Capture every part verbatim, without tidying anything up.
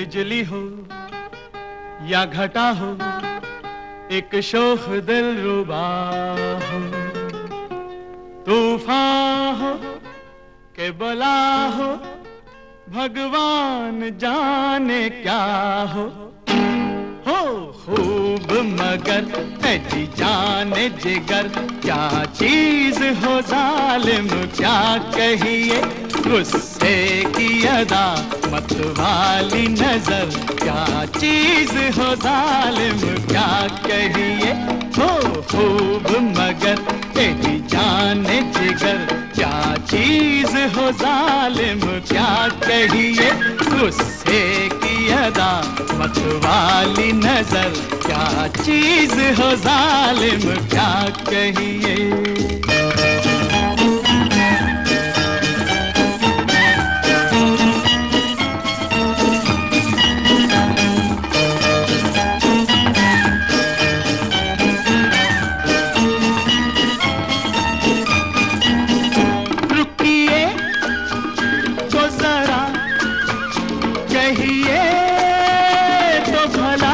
बिजली हो या घटा हो, एक शोख दिल रुबा हो, तूफान हो के बला हो, भगवान जाने क्या हो। हो खूब मगर है जी जाने जिगर, क्या चीज हो जालिम क्या कहिए, गुस्से की अदा मत वाली नजर, क्या चीज हो जालिम क्या कहिए। हो खूब मगर है जी जाने जिगर, क्या चीज हो जालिम क्या कहिए, गुस्से की अदा मत वाली नजर, क्या चीज हो जालिम क्या कहिए। कहिए तो भला,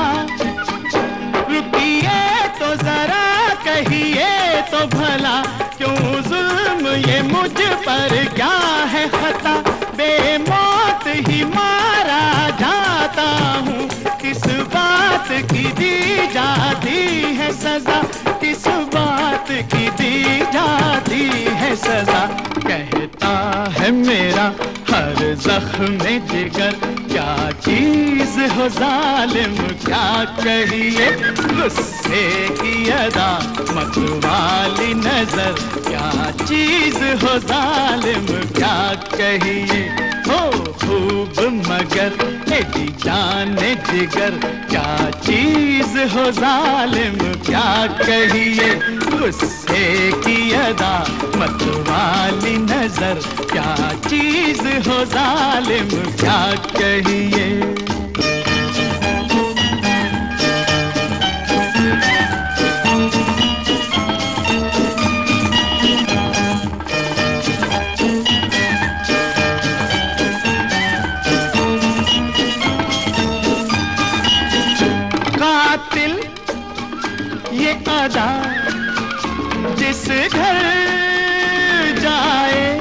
रुकिए तो जरा कहिए तो भला, क्यों जुल्म ये मुझ पर क्या है खता, बेमौत ही मारा जाता हूँ, किस बात की दी जाती है सजा, किस बात की दी जाती है सजा। कहता है मेरा हर जख्म जिगर, क्या चीज हो जालिम क्या कहिए, गुस्से की अदा मत वाली नजर, क्या चीज हो जालिम क्या कहिए। हो खूब मगर है जी जाने जिगर, क्या चीज हो जालिम क्या कहिए, गुस्से की अदा मत वाली नजर, क्या चीज हो जालिम क्या कहिए। कातिल ये अदा जिस घर जाए,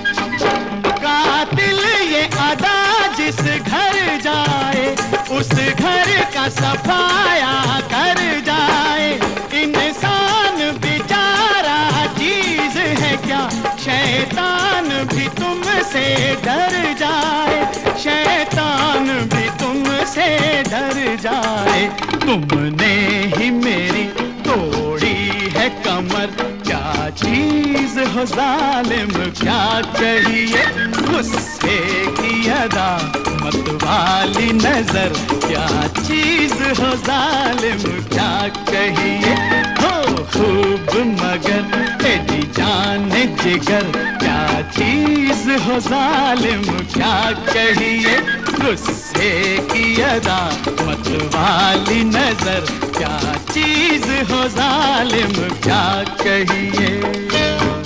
कातिल ये अदा जिस घर जाए, उस घर का सफाया कर जाए। इंसान बेचारा चीज है क्या, शैतान भी तुमसे डर जाए, शैतान भी तुमसे डर जाए। तुमने ही मेरी तोड़ी है कमर, क्या चीज हो जालिम क्या कहिए, गुस्से की अदा मत वाली नजर, क्या चीज हो जालिम क्या कहिए। हो खूब मगर है जी जाने जिगर, क्या चीज हो जालिम क्या कहिए, गुस्से की अदा मत वाली नजर, क्या चीज हो जालिम क्या कहिए।